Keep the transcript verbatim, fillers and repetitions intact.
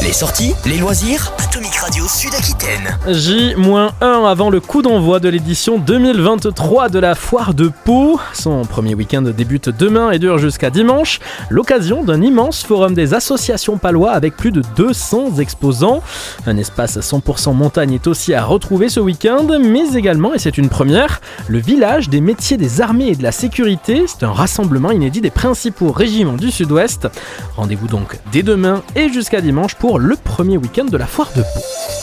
Les sorties, les loisirs, Atomic Radio Sud-Aquitaine. J un avant le coup d'envoi de l'édition deux mille vingt-trois de la Foire de Pau. Son premier week-end débute demain et dure jusqu'à dimanche. L'occasion d'un immense forum des associations palois avec plus de deux cents exposants. Un espace cent pour cent montagne est aussi à retrouver ce week-end, mais également, et c'est une première, le village des métiers des armées et de la sécurité. C'est un rassemblement inédit des principaux régiments du Sud-Ouest. Rendez-vous donc dès demain et jusqu'à dimanche pour le premier week-end de la Foire de Pau.